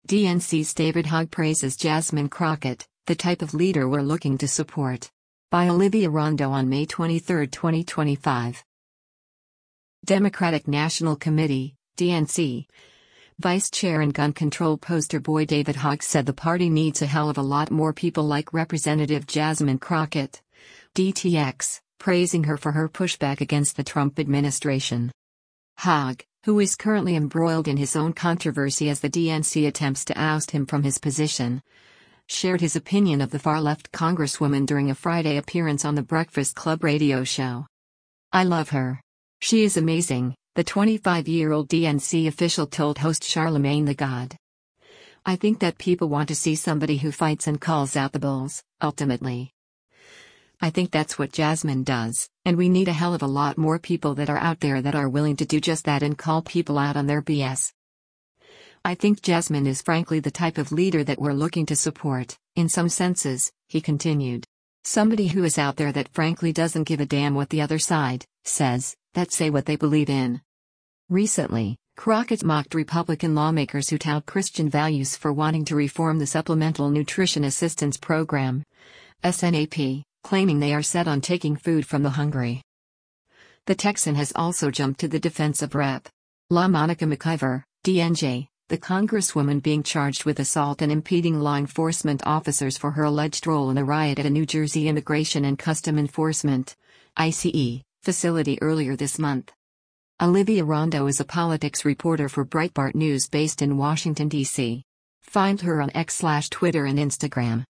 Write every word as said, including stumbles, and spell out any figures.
D N C's David Hogg praises Jasmine Crockett, the type of leader we're looking to support. By Olivia Rondo on May twenty-third, twenty twenty-five. Democratic National Committee, D N C. Vice Chair and gun control poster boy David Hogg said the party needs a hell of a lot more people like Representative Jasmine Crockett. D T X, praising her for her pushback against the Trump administration. Hogg, who is currently embroiled in his own controversy as the D N C attempts to oust him from his position, shared his opinion of the far-left congresswoman during a Friday appearance on the Breakfast Club radio show. "I love her. She is amazing," the twenty-five-year-old D N C official told host Charlemagne the God. "I think that people want to see somebody who fights and calls out the bulls, ultimately. I think that's what Jasmine does, and we need a hell of a lot more people that are out there that are willing to do just that and call people out on their B S. I think Jasmine is frankly the type of leader that we're looking to support, in some senses," he continued. "Somebody who is out there that frankly doesn't give a damn what the other side says, that say what they believe in." Recently, Crockett mocked Republican lawmakers who tout Christian values for wanting to reform the Supplemental Nutrition Assistance Program, S N A P, claiming they are set on taking food from the hungry. The Texan has also jumped to the defense of Representative LaMonica McIver, D N J, the congresswoman being charged with assault and impeding law enforcement officers for her alleged role in a riot at a New Jersey Immigration and Custom Enforcement I C E, facility earlier this month. Olivia Rondo is a politics reporter for Breitbart News based in Washington, D C Find her on X slash Twitter and Instagram.